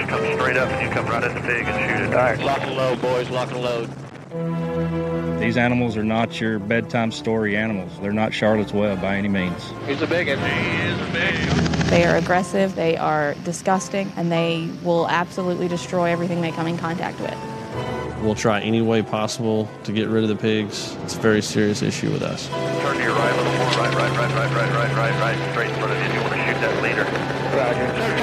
come straight up and you come right at the pig and shoot it. All right, lock and load, boys, lock and load. These animals are not your bedtime story animals. They're not Charlotte's Web by any means. He's a big one. He is a big one. They are aggressive, they are disgusting, and they will absolutely destroy everything they come in contact with. We'll try any way possible to get rid of the pigs. It's a very serious issue with us. Turn to your right a little more. Right. Straight in front of you. You want to shoot that leader. Roger. Clear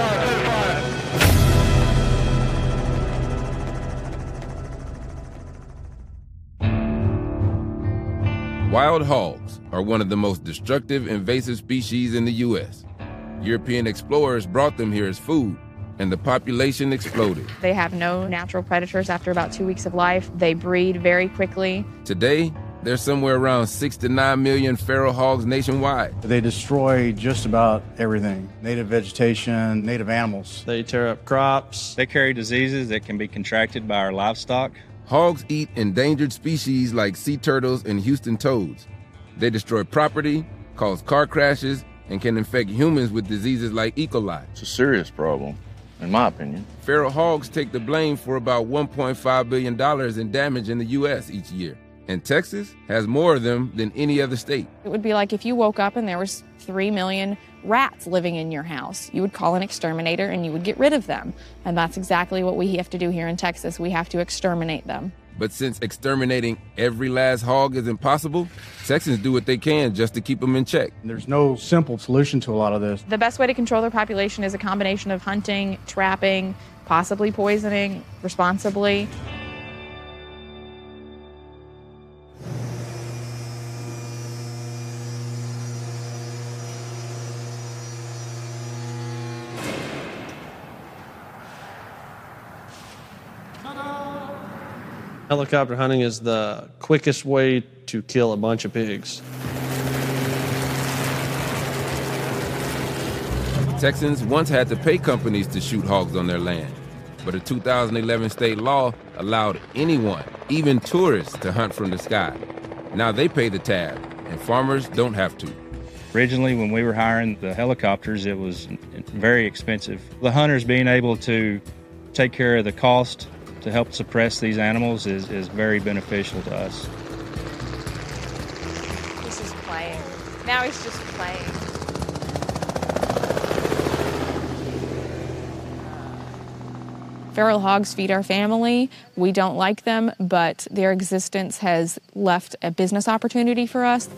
fire. Wild hogs are one of the most destructive invasive species in the U.S. European explorers brought them here as food, and the population exploded. They have no natural predators after about 2 weeks of life. They breed very quickly. Today, there's somewhere around 6 to 9 million feral hogs nationwide. They destroy just about everything. Native vegetation, native animals. They tear up crops. They carry diseases that can be contracted by our livestock. Hogs eat endangered species like sea turtles and Houston toads. They destroy property, cause car crashes, and can infect humans with diseases like E. coli. It's a serious problem, in my opinion. Feral hogs take the blame for about $1.5 billion in damage in the U.S. each year. And Texas has more of them than any other state. It would be like if you woke up and there was 3 million rats living in your house. You would call an exterminator and you would get rid of them. And that's exactly what we have to do here in Texas. We have to exterminate them. But since exterminating every last hog is impossible, Texans do what they can just to keep them in check. There's no simple solution to a lot of this. The best way to control their population is a combination of hunting, trapping, possibly poisoning responsibly. Helicopter hunting is the quickest way to kill a bunch of pigs. Texans once had to pay companies to shoot hogs on their land, but a 2011 state law allowed anyone, even tourists, to hunt from the sky. Now they pay the tab, and farmers don't have to. Originally, when we were hiring the helicopters, it was very expensive. The hunters being able to take care of the cost to help suppress these animals is very beneficial to us. He's just playing. Now he's just playing. Feral hogs feed our family. We don't like them, but their existence has left a business opportunity for us.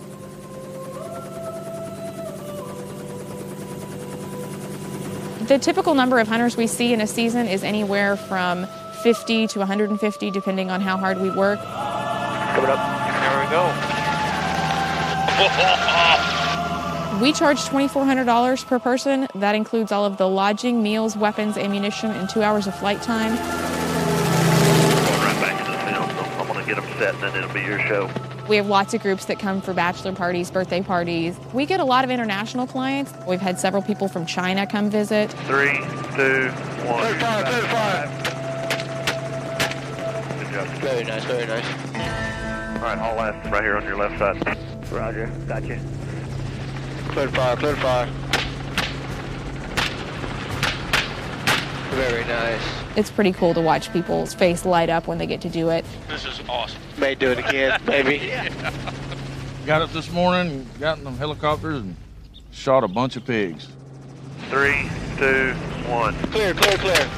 The typical number of hunters we see in a season is anywhere from 50 to 150, depending on how hard we work. Coming up. There we go. We charge $2,400 per person. That includes all of the lodging, meals, weapons, ammunition, and 2 hours of flight time. Going right back into the film, so I'm going to get them set, and then it'll be your show. We have lots of groups that come for bachelor parties, birthday parties. We get a lot of international clients. We've had several people from China come visit. 3, 2, 1. Clear fire. Good job. Very nice, very nice. All right, haul last right here on your left side. Roger, got you. Clear fire, clear fire. Very nice. It's pretty cool to watch people's face light up when they get to do it. This is awesome. May do it again, maybe. Yeah. Got up this morning, got in them helicopters, and shot a bunch of pigs. 3, 2, 1. Clear, clear, clear.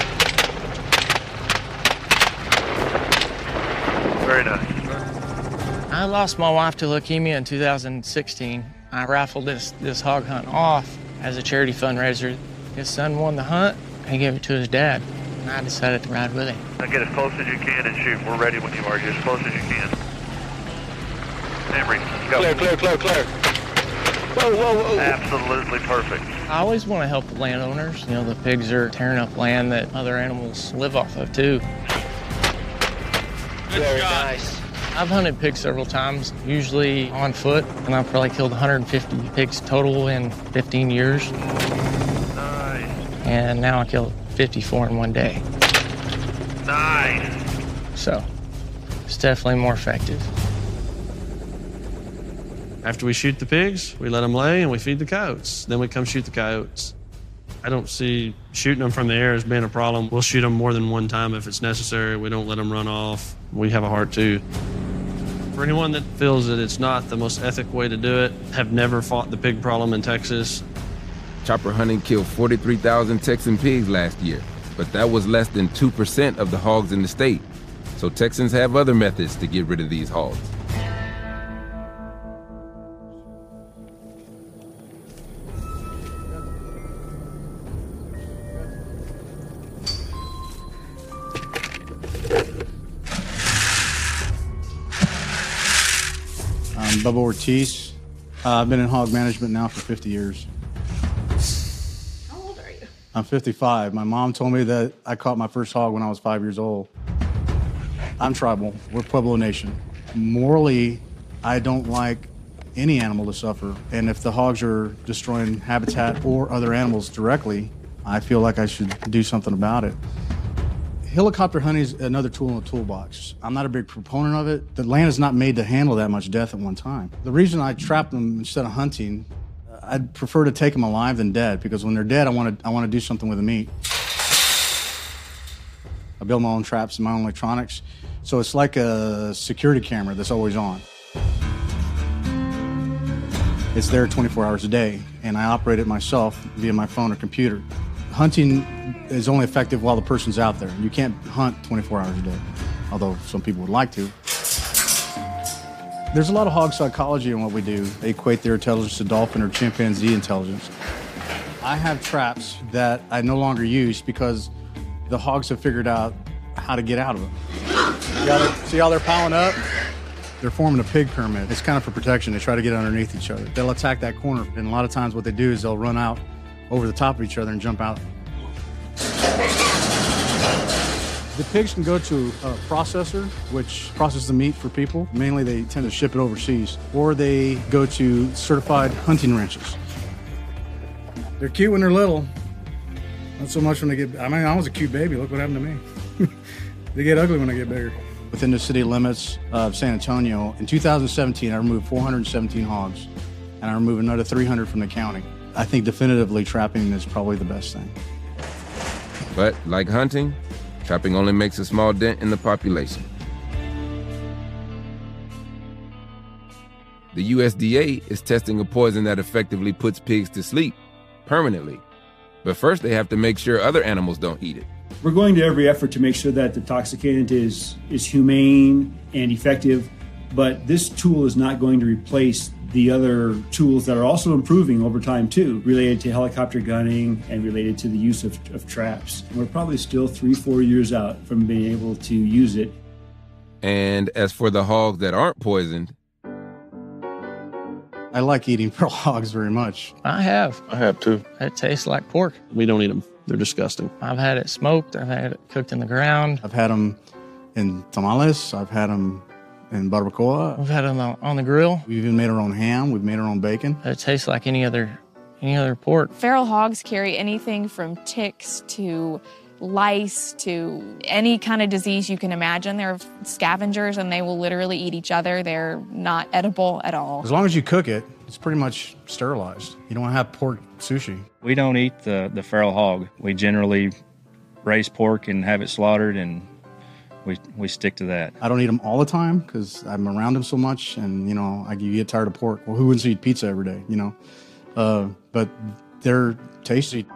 Very nice. I lost my wife to leukemia in 2016. I rifled this hog hunt off as a charity fundraiser. His son won the hunt. He gave it to his dad, and I decided to ride with him. Now get as close as you can and shoot. We're ready when you are. Get as close as you can. Emery, go. Clear, clear, clear, clear. Whoa, whoa, whoa. Absolutely perfect. I always want to help the landowners. You know, the pigs are tearing up land that other animals live off of, too. Very nice. I've hunted pigs several times, usually on foot, and I've probably killed 150 pigs total in 15 years. Nice. And now I killed 54 in one day. Nice. So it's definitely more effective. After we shoot the pigs, we let them lay and we feed the coyotes. Then we come shoot the coyotes. I don't see shooting them from the air as being a problem. We'll shoot them more than one time if it's necessary. We don't let them run off. We have a heart too. For anyone that feels that it's not the most ethic way to do it, have never fought the pig problem in Texas. Chopper hunting killed 43,000 Texan pigs last year, but that was less than 2% of the hogs in the state. So Texans have other methods to get rid of these hogs. I'm Bubba Ortiz. I've been in hog management now for 50 years. How old are you? I'm 55. My mom told me that I caught my first hog when I was 5 years old. I'm tribal. We're Pueblo Nation. Morally, I don't like any animal to suffer. And if the hogs are destroying habitat or other animals directly, I feel like I should do something about it. Helicopter hunting is another tool in the toolbox. I'm not a big proponent of it. The land is not made to handle that much death at one time. The reason I trap them instead of hunting, I'd prefer to take them alive than dead, because when they're dead, I want to do something with the meat. I build my own traps and my own electronics, so it's like a security camera that's always on. It's there 24 hours a day, and I operate it myself via my phone or computer. Hunting is only effective while the person's out there. You can't hunt 24 hours a day, although some people would like to. There's a lot of hog psychology in what we do. They equate their intelligence to dolphin or chimpanzee intelligence. I have traps that I no longer use because the hogs have figured out how to get out of them. See how they're piling up? They're forming a pig pyramid. It's kind of for protection. They try to get underneath each other. They'll attack that corner, and a lot of times what they do is they'll run out over the top of each other and jump out. The pigs can go to a processor, which processes the meat for people. Mainly they tend to ship it overseas. Or they go to certified hunting ranches. They're cute when they're little. Not so much when they get, I was a cute baby. Look what happened to me. They get ugly when they get bigger. Within the city limits of San Antonio, in 2017, I removed 417 hogs, and I removed another 300 from the county. I think definitively trapping is probably the best thing. But like hunting, trapping only makes a small dent in the population. The USDA is testing a poison that effectively puts pigs to sleep permanently. But first they have to make sure other animals don't eat it. We're going to every effort to make sure that the toxicant is humane and effective, but this tool is not going to replace the other tools that are also improving over time too, related to helicopter gunning and related to the use of traps. We're probably still 3-4 years out from being able to use it. And as for the hogs that aren't poisoned, I like eating feral hogs very much. I have. I have too. It tastes like pork. We don't eat them. They're disgusting. I've had it smoked. I've had it cooked in the ground. I've had them in tamales. I've had them in barbacoa. We've had them on the grill. We've even made our own ham. We've made our own bacon. It tastes like any other pork. Feral hogs carry anything from ticks to lice to any kind of disease you can imagine. They're scavengers and they will literally eat each other. They're not edible at all. As long as you cook it, it's pretty much sterilized. You don't have pork sushi. We don't eat the feral hog. We generally raise pork and have it slaughtered, and we stick to that. I don't eat them all the time because I'm around them so much, and you get tired of pork. Well, who wouldn't eat pizza every day, But they're tasty.